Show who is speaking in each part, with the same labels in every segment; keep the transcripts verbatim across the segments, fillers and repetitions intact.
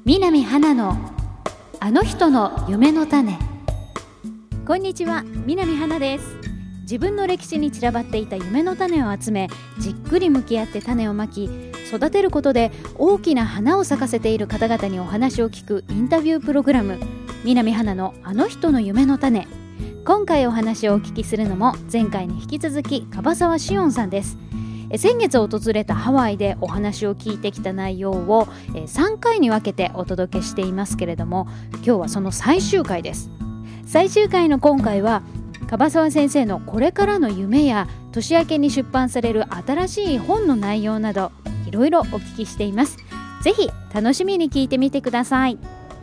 Speaker 1: 南花のあの人の夢の種。こんにちは、南花です。自分の歴史に散らばっていた夢の種を集め、じっくり向き合って種をまき、育てることで大きな花を咲かせている方々にお話を聞くインタビュープログラム、南花のあの人の夢の種。今回お話をお聞きするのも前回に引き続き樺沢紫音さんです。先月訪れたハワイでお話を聞いてきた内容をさんかいに分けてお届けしていますけれども、今日はその最終回です。最終回の今回は樺沢先生のこれからの夢や年明けに出版される新しい本の内容などいろいろお聞きしています。ぜひ楽しみに聞いてみてください。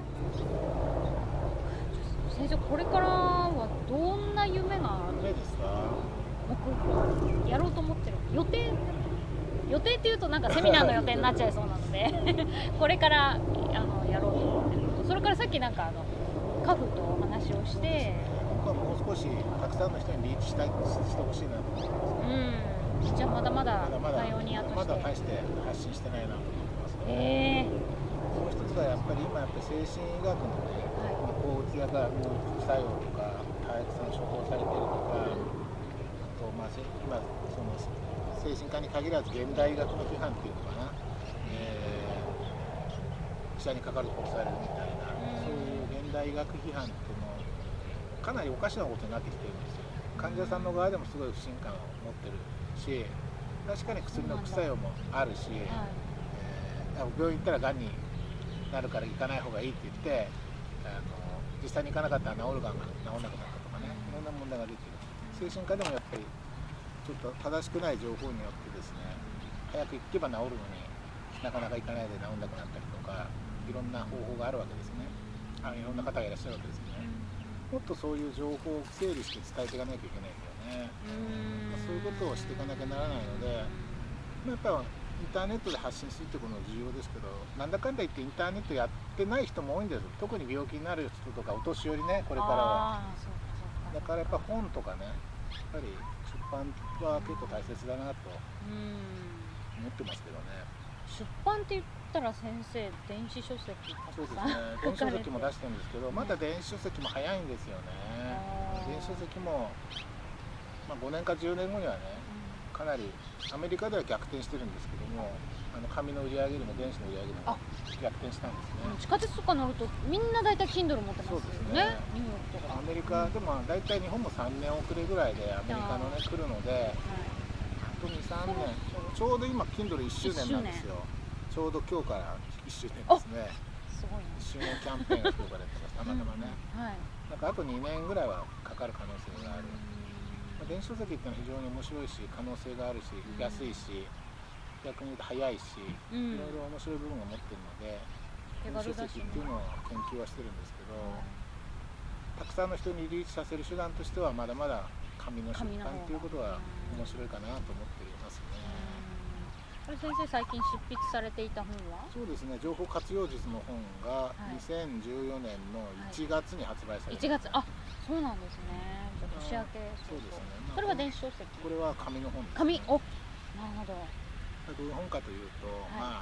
Speaker 1: 先生、これからはどんな夢があるんですか？僕やろうと思ってる予定予定っていうとなんかセミナーの予定になっちゃいそうなのでこれからあのやろうと思ってること、それからさっきなんかあのカフとお話をして、
Speaker 2: 僕はもう少したくさんの人にリーチしたいしてほしいなと思ってます。
Speaker 1: うん、じゃあまだまだ
Speaker 2: まだ
Speaker 1: パイオニアとして
Speaker 2: まだ大して発信してないなと思ってますね。
Speaker 1: えー、
Speaker 2: もう一つはやっぱり今やっぱり精神医学のね、
Speaker 1: はい、
Speaker 2: 抗うつやからもう副作用とかたくさん処方されてるとか、あとまあ今その精神科に限らず現代医学の批判っていうのかな、えー、医者にかかる殺されるみたいな、そういう現代医学批判っていうのかなりおかしなことになってきてるんですよ。患者さんの側でもすごい不信感を持ってるし、確かに薬の副作用もあるし、はい、えー、病院行ったらがんになるから行かない方がいいって言ってあの実際に行かなかったら治るがんが治らなくなったとかね、いろんな問題が出てる。精神科でもやっぱりちょっと正しくない情報によってですね、早く行けば治るのになかなか行かないで治んなくなったりとか、いろんな方法があるわけですね。あいろんな方がいらっしゃるわけですね。もっとそういう情報を整理して伝えていかなきゃいけないんだよね。まあ、そういうことをしていかなきゃならないので、まあ、やっぱりインターネットで発信するってことも重要ですけど、なんだかんだ言ってインターネットやってない人も多いんです。特に病気になる人とかお年寄りね、これからは。だからやっぱ本とかね、やっぱり出版は結構大切だなと思ってますけどね。
Speaker 1: 出版って言ったら先生、電子書籍
Speaker 2: そうですね、電子書籍も出してるんですけど、まだ電子書籍も早いんですよね。電子書籍も、まあ、ごねんかじゅうねんごにはね、かなりアメリカでは逆転してるんですけども、あの紙の売り上げよりも電子の売り上げも逆転したんですね。
Speaker 1: 地下鉄とか乗るとみんな大体 Kindle 持ってますよね。そうですね。ニューヨークとか。
Speaker 2: アメリカでも大体日本もさんねん遅れぐらいでアメリカのね来るので、あとにさんねん、ちょうど今 Kindleいっしゅうねんなんですよ。ちょうど今日からいっしゅうねんですね。
Speaker 1: すごいね。
Speaker 2: いっしゅうねんキャンペーンが今日からやってます。たまたまね。うん、はい。なんかあとにねんぐらいはかかる可能性がある。まあ、電子書籍っていうのは非常に面白いし、可能性があるし、安いし、逆に言うと早いし、うん、いろいろ面白い部分を持ってるので、電子書籍っていうのを研究はしてるんですけど、たくさんの人にリーチさせる手段としてはまだまだ紙の出版っていうことは面白いかなと思っていますね。
Speaker 1: これ先生、最近執筆されていた本は？
Speaker 2: そうですね、情報活用術の本がにせんじゅうよねんのいちがつに発売されました。
Speaker 1: いちがつ、あ、そうなんですね。じゃあ年明け。
Speaker 2: そうですね。
Speaker 1: それは電子書籍？
Speaker 2: これは紙の本です、
Speaker 1: ね。紙、お、なるほど。
Speaker 2: どういう本かというと、はい、まあ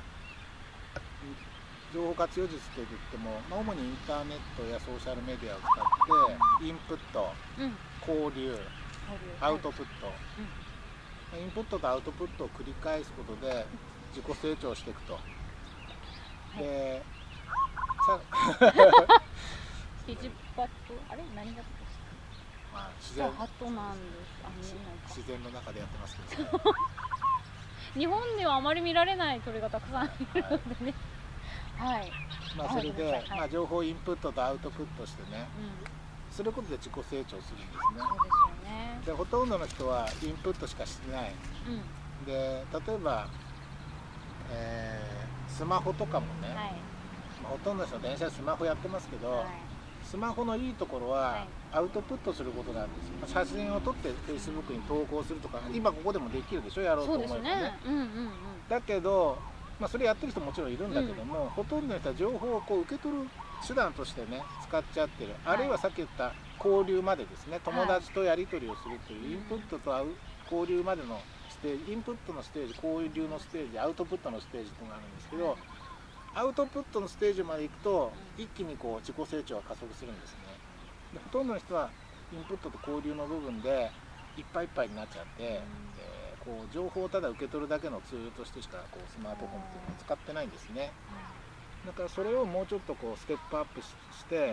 Speaker 2: 情報活用術といっても、まあ、主にインターネットやソーシャルメディアを使ってインプット、うん、交流、アウトプット、うん、インプットとアウトプットを繰り返すことで自己成長していくと。はい、で、さ
Speaker 1: キジパット、あれ何が
Speaker 2: まあ、自然
Speaker 1: ハトなんです。
Speaker 2: あ、自然の中でやってますけど、ね、
Speaker 1: 日本ではあまり見られない鳥がたくさんいるのでね。はい。はい、
Speaker 2: まあそれで、はい、まあ情報インプットとアウトプットしてね、うん、することで自己成長するんですね。
Speaker 1: そうですよね。
Speaker 2: で、ほとんどの人はインプットしかしてない。うん、で、例えば、えー、スマホとかもね、はい、まあ、ほとんどの人は電車でスマホやってますけど。はい、スマホのいいところはアウトプットすることなんですよ。写真を撮って Facebook に投稿するとか、今ここでもできるでしょ、やろうと思えばね。だけど、まあ、それやってる人もちろんいるんだけども、うん、ほとんどの人は情報をこう受け取る手段としてね使っちゃってる、はい、あるいはさっき言った交流までですね、友達とやり取りをするという、はい、インプットと交流までのステージ、インプットのステージ、交流のステージ、アウトプットのステージというのがあるんですけど、 アウトプットのステージまで行くと一気にこう自己成長が加速するんですね。でほとんどの人はインプットと交流の部分でいっぱいいっぱいになっちゃって、うん、えー、こう情報をただ受け取るだけのツールとしてしかこうスマートフォンっていうのを使ってないんですね。だからそれをもうちょっとこうステップアップして、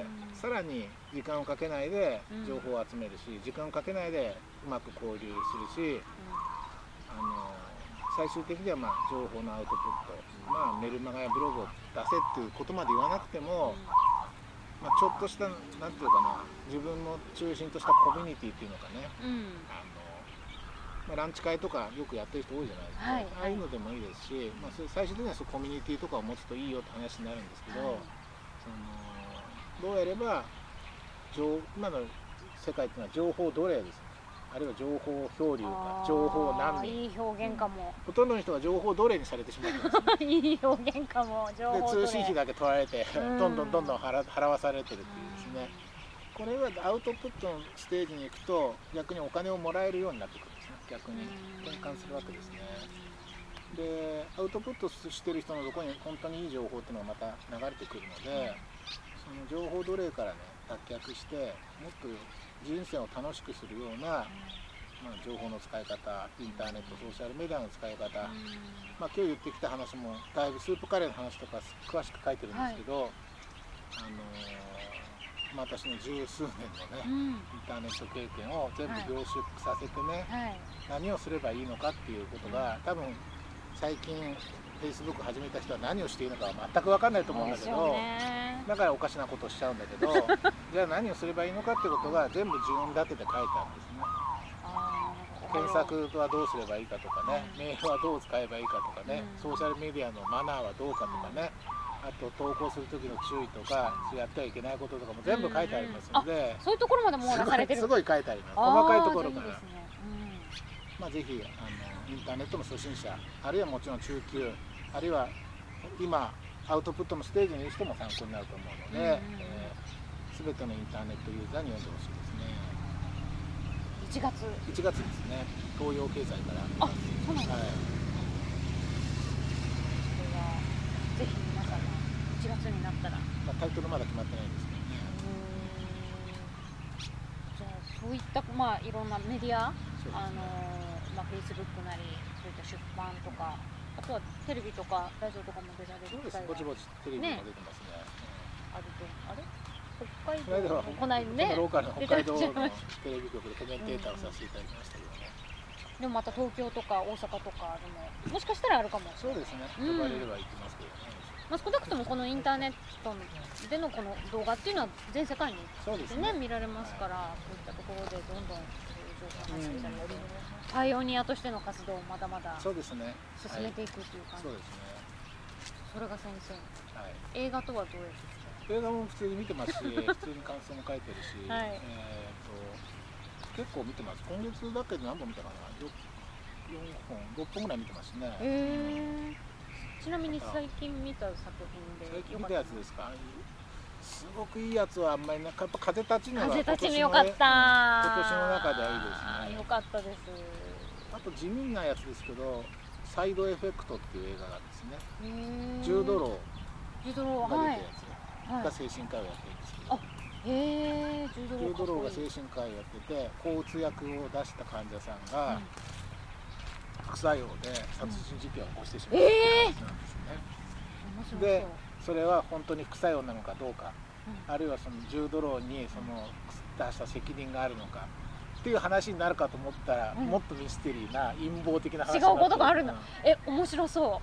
Speaker 2: うん、さらに時間をかけないで情報を集めるし、うん、時間をかけないでうまく交流するし、うん、あの最終的にはまあ情報のアウトプット、まあ、メルマガやブログを出せっていうことまで言わなくても、まあ、ちょっとしたなんていうかな、自分の中心としたコミュニティっていうのかね、うん、あのまあ、ランチ会とかよくやってる人多いじゃないですか、はい、ああいうのでもいいですし、まあ、それ最終的にはそうコミュニティとかを持つといいよって話になるんですけど、はい、そのどうやれば今の世界っていうのは情報奴隷ですね。あるいは情報漂流か情報難民、
Speaker 1: いい表現かも、
Speaker 2: うん、ほとんどの人が情報奴隷にされてしまってます、ね、
Speaker 1: いい表現かも。情報奴隷
Speaker 2: で通信費だけ取られてどんどんどんどん 払, 払わされてるっていうですね、これがアウトプットのステージに行くと逆にお金をもらえるようになってくるんですね。逆に転換するわけですね。でアウトプットしてる人のところに本当にいい情報っていうのがまた流れてくるので、その情報奴隷からね脱却してもっと人生を楽しくするような、まあ、情報の使い方、インターネット、ソーシャルメディアの使い方、まあ、今日言ってきた話もだいぶスープカレーの話とか詳しく書いてるんですけど、はい、あのーまあ、私の十数年のね、うん、インターネット経験を全部凝縮させてね、はい、何をすればいいのかっていうことが多分最近 Facebook 始めた人は何をしていいのかは全く分かんないと思うんだけど、だからおかしなことをしちゃうんだけどじゃあ何をすればいいのかってことが全部順立てて書いてあるんですね。検索はどうすればいいかとかね、うん、メールはどう使えばいいかとかね、うん、ソーシャルメディアのマナーはどうかとかね、あと投稿する時の注意とかやってはいけないこととかも全部書いてありますので、
Speaker 1: うんうん、そういうところまでもう出されてる。
Speaker 2: すごい書いてあります。細かいところから、ね、うん、まあ、ぜひあのインターネットの初心者、あるいはもちろん中級、あるいは今アウトプットのステージにいる人も参考になると思うので、うんうん、えー、全てのインターネットユーザーに読んでほしいですね。
Speaker 1: いちがつ
Speaker 2: いちがつですね。東洋経済から。
Speaker 1: あ、そうなんですね。はい、これはぜひ皆さんいちがつになったら、
Speaker 2: まあ、タイトルまだ決まってないんですけどね。
Speaker 1: じゃあそういった、まあ、いろんなメディア、ね、あのまあ、Facebook なりそういった出版とか、あとはテレビとかラジオとかも出られる機会が、
Speaker 2: そうです。ぼちぼちテレビも出てますね。ね、
Speaker 1: あると、あれ北海道のこないね、
Speaker 2: ローカルの北海道のテレビ局でコメンテーターをさせていただきましたけどね。
Speaker 1: でもまた東京とか大阪とかでももしかしたらあるかも。
Speaker 2: そうですね。呼ばれれば行きますけどね。
Speaker 1: まあ、少なくともこのインターネットでのこの動画っていうのは全世界にで、ね、見られますから、はい、こういったところでどんどん情報発信したり、パイオニアとしての活動をまだまだ進めていくという感じ。
Speaker 2: そうですね。
Speaker 1: それが先生、はい、映画とはどうやってですか？
Speaker 2: 映画も普通に見てますし、普通に感想も書いてるし、はい、えー、と結構見てます。今月だけで何本見たかな、よんほん、ろっぽんぐらい見てますね。
Speaker 1: へー、ちなみに最近見た作品で
Speaker 2: 最近見たやつですか？すごくいいやつはあんまりなかった。やっぱ風立ちぬは
Speaker 1: 風立ちぬよかった。
Speaker 2: 今年の中ではいいですね。
Speaker 1: よかったです。
Speaker 2: あと地味なやつですけど、サイドエフェクトっていう映画があるんですね。ジュードローが出てるやつ、はい、が精神科医をやってるんですけど、あ、
Speaker 1: へー、
Speaker 2: ジュードローが精神科医をやってて、抗うつ薬を出した患者さんが、うん、副作用で殺人事件を起こしてしまった話なんですね。うん、でそれは本当に副作用なのかどうか、うん、あるいはそのジュードローにその出した責任があるのかっていう話になるかと思ったら、うん、もっとミステリーな陰謀的な話
Speaker 1: 違うことがあるんだ。え、面白そう。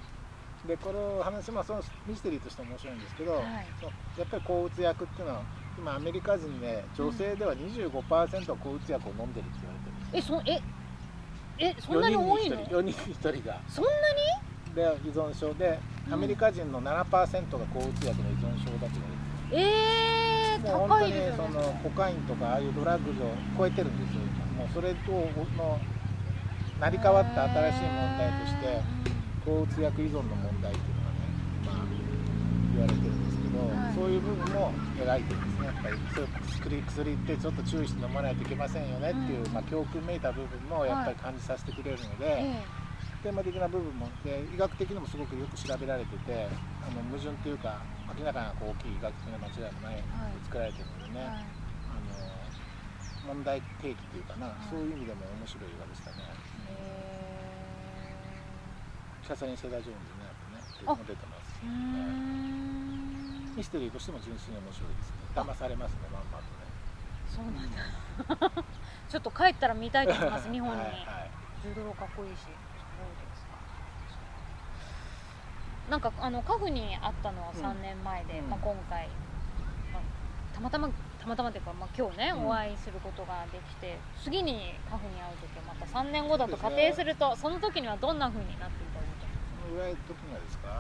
Speaker 2: でこの話もそのミステリーとして面白いんですけど、はい、やっぱり抗うつ薬っていうのは今アメリカ人で女性では にじゅうごパーセント 抗うつ薬を飲んでるって言われてるんです。
Speaker 1: え、そええそんなに多いの？
Speaker 2: よにんにひとりが
Speaker 1: そんなに
Speaker 2: で依存症で、アメリカ人の ななパーセント が抗うつ薬の依存症だと言われてる。
Speaker 1: えー、
Speaker 2: もう
Speaker 1: 高いですよね。
Speaker 2: 本当にそのコカインとかああいうドラッグを超えてるんですよ。もうそれとの成り代わった新しい問題として抗うつ薬依存の問題っていうのがね、まあ、言われてるんですけど、はい、そういう部分も描いてるんですね。やっぱり薬、薬ってちょっと注意して飲まないといけませんよねっていう、うん、まあ、教訓めいた部分もやっぱり感じさせてくれるので、はい、 テーマ的な部分もで医学的にもすごくよく調べられてて、あの矛盾というか明らかなこう大きい医学的な間違いもない、はい、作られてるのでね、はい、あの問題提起というかな、はい、そういう意味でも面白い映画でしたね。キャサリン・セダ・ジョーンズね、やっぱね出てます。ミステリーとしても純粋に面白いですね。騙されますね、まんまとね。
Speaker 1: そうなんだちょっと帰ったら見たいと思います日本に。はい、はい、ジュードローかっこいいし。そうですか。なんかあのカフにあったのはさんねんまえで、うん、まあ、今回、まあ、たまたまたまたまというか、まあ、今日ね、うん、お会いすることができて、次にカフに会う時はまたさんねんごだと仮定すると、 そ, ね、その時にはどんな風になっていたのか。
Speaker 2: そのぐらいの時にはですか、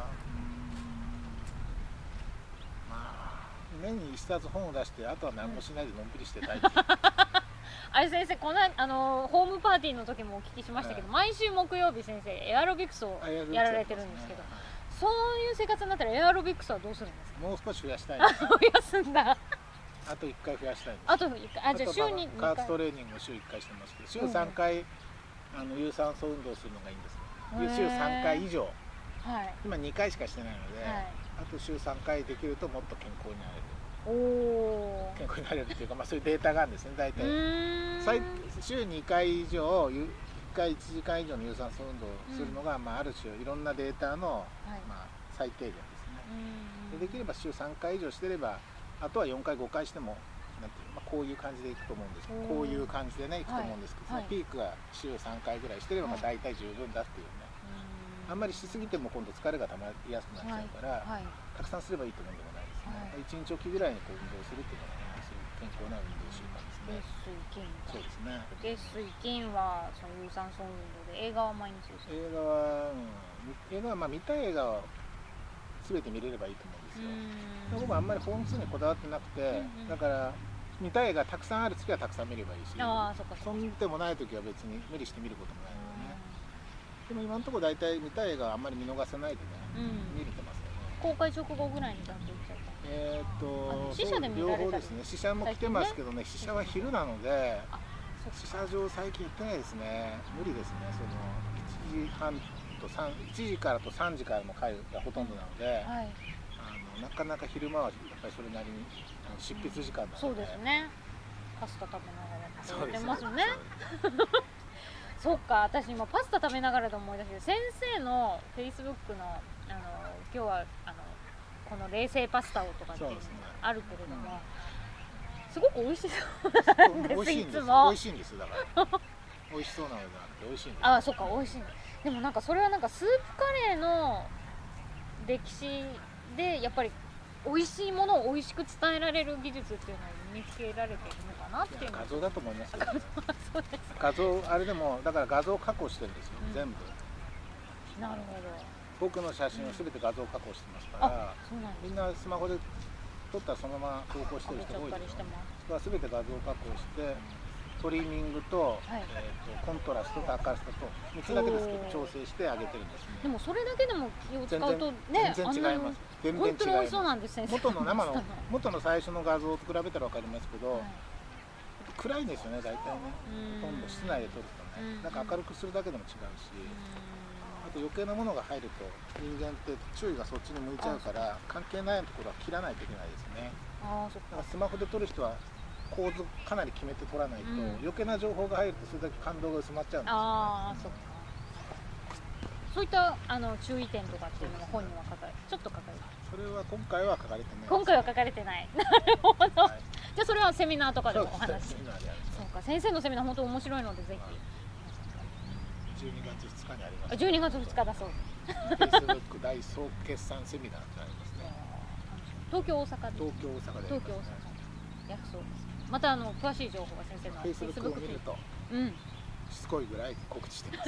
Speaker 2: まあ年に一冊本を出してあとは何もしないでのんびりしてたいっていう、うん
Speaker 1: あれ先生、このあのホームパーティーの時もお聞きしましたけど、はい、毎週木曜日先生エアロビクスをやられてるんですけど、そういう生活になったらエアロビクスはどうするんですか？
Speaker 2: もう少し増やしたいんです。
Speaker 1: 増やすんだ。
Speaker 2: あといっかい増やしたいんです。
Speaker 1: あといっかい、あ、じゃあ週ににかい。
Speaker 2: 加圧トレーニングを週いっかいしてますけど、週さんかい、うん、あの有酸素運動するのがいいんですね。週さんかい以上、はい、今にかいしかしてないので、はい、あと週さんかいできるともっと健康になれる。お健康になれるっていうか、まあ、そういうデータがあるんですね。大体週にかい以上いっかいいちじかん以上の有酸素運動をするのが、うん、まあ、ある種いろんなデータの、はい、まあ、最低限ですね。で, できれば週さんかい以上してれば、あとはよんかいごかいしてもなんていう、まあ、こういう感じでいくと思うんですけど、こういう感じでねいくと思うんですけど、はい、そのピークが週さんかいぐらいしてれば、まあ、大体十分だっていうね、はい、あんまりしすぎても今度疲れがたまりやすくなっちゃうから、はいはい、たくさんすればいいと思うんでもないですね、はい、いちにちおきぐらいにこう運動するっていうのが、ね、そういう健康な運動習慣ですね。
Speaker 1: 月水金
Speaker 2: そうですね。
Speaker 1: 月水金はその有酸素運動で、映画は毎日ですか？
Speaker 2: 映画は、うん、映画はまあ見たい映画は全て見れればいいと思うんですよ。僕はあんまり本数にこだわってなくて、うんうん、だから見たい映画たくさんある月はたくさん見ればいいし、あ、そっかそっか、そうでもない時は別に無理して見ることもないのでね。でも今のところ大体見たい映画はあんまり見逃さないでね、うん、見れてますよね。
Speaker 1: 公開直後ぐらいにちゃんと行っちゃうか。
Speaker 2: えー、っと
Speaker 1: 死者で見られたり、
Speaker 2: 両方ですね。死者も来てますけどね、死者は昼なので、死者上最近やってないですね。無理ですね。そのいちじはんといちじからとさんじからの回がほとんどなので、はい、あのなかなか昼間はやっぱりそれなりにあの執筆時間なので、
Speaker 1: そうですね。パスタ食べながら食べてますね。そっか、私今パスタ食べながらで思い出して、先生のフェイスブックのあの今日はあのこの冷製パスタをとかっていうのがあるけれども、ね、うん、すごく美味しそうなんです。いつも
Speaker 2: 美味しいんです。だから美味しそうなので美味しいんです。
Speaker 1: あ、そっか、美味しいんです。でもなんかそれはなんかスープカレーの歴史でやっぱり美味しいものを美味しく伝えられる技術っていうのを身につけられているのかなっていう。
Speaker 2: 画像だと思いますよ。
Speaker 1: そうです。
Speaker 2: 画像あれでもだから画像加工してるんですよ、うん、全部。
Speaker 1: なるほど。
Speaker 2: 僕の写真をすべて画像加工してますから、うん、みんなスマホで撮ったらそのまま投稿してる人多いですよ。それはすべて画像加工して、トリミングと、はい、えー、とコントラストと明るさとみっつだけですけど調整してあげてるんですね。
Speaker 1: でもそれだけでも気を使うとね、
Speaker 2: 全然違います。全然違います。
Speaker 1: 本当に美味しそうなんです先生。
Speaker 2: 元の生の元の最初の画像と比べたら分かりますけど、はい、暗いんですよね大体ね。ほとんど室内で撮るとね、なんか明るくするだけでも違うし、あと余計なものが入ると人間って注意がそっちに向いちゃうから、関係ないところは切らないといけないですね。あ、そっか。だからスマホで撮る人は構図かなり決めて撮らないと、うん、余計な情報が入るとそれだけ感動が薄まっちゃうんですよね。あ、そっか。そういったあの注意点とかっていうのが本には書かれちょっと書かれてる。 それは今回は書かれてない。
Speaker 1: 今回は書かれてない。なるほど、はい、じゃあそれはセミナーとかでもお話し。そうか、先生のセミナー本当面白いのでぜひ。
Speaker 2: じゅうにがつふつかにあります。
Speaker 1: じゅうにがつふつかだそう
Speaker 2: です。Facebook 大総決算セミナーってありますね。
Speaker 1: 東京大阪で。
Speaker 2: 東京大阪で、ね。東京大
Speaker 1: 阪。約そうです。またあの詳しい情報は先生の
Speaker 2: Facebook を見ると、うん、しつこいぐらい告知してます。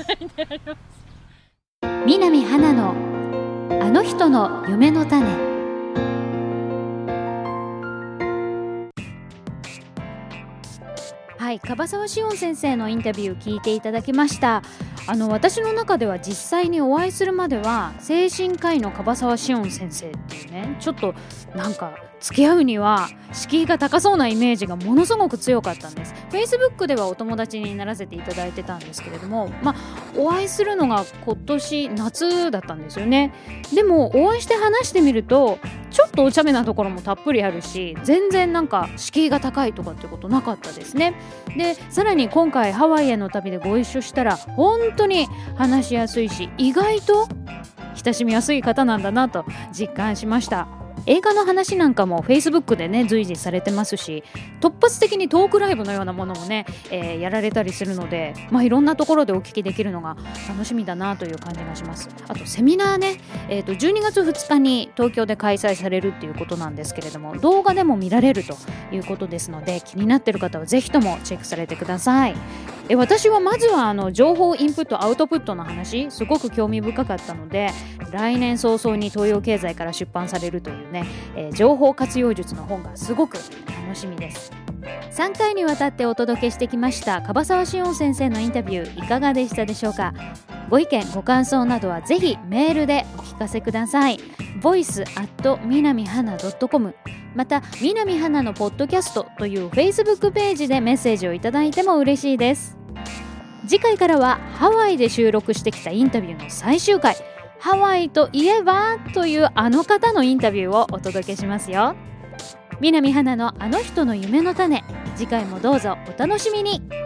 Speaker 1: 南花のあの人の夢の種。はい、樺沢紫音先生のインタビュー聞いていただきました。あの私の中では実際にお会いするまでは精神科医の樺沢紫音先生っていうね、ちょっとなんか付き合うには敷居が高そうなイメージがものすごく強かったんです。 Facebook ではお友達にならせていただいてたんですけれども、まあお会いするのが今年夏だったんですよね。でもお会いして話してみるとちょっとお茶目なところもたっぷりあるし、全然なんか敷居が高いとかってことなかったですね。でさらに今回ハワイへの旅でご一緒したら本当に話しやすいし、意外と親しみやすい方なんだなと実感しました。映画の話なんかも Facebook でね随時されてますし、突発的にトークライブのようなものもね、えー、やられたりするので、まあ、いろんなところでお聞きできるのが楽しみだなという感じがします。あとセミナーね、えーと、じゅうにがつふつかに東京で開催されるっていうことなんですけれども、動画でも見られるということですので、気になっている方はぜひともチェックされてください。え私はまずはあの情報インプットアウトプットの話すごく興味深かったので、来年早々に東洋経済から出版されるというね、えー、情報活用術の本がすごく楽しみです。さんかいにわたってお届けしてきました樺沢志音先生のインタビューいかがでしたでしょうか。ご意見ご感想などはぜひメールでお聞かせください。 ボイス アット みなみはな ドットコム また南花のポッドキャストという Facebook ページでメッセージをいただいても嬉しいです。次回からはハワイで収録してきたインタビューの最終回、ハワイといえばというあの方のインタビューをお届けしますよ。南花のあの人の夢の種、次回もどうぞお楽しみに。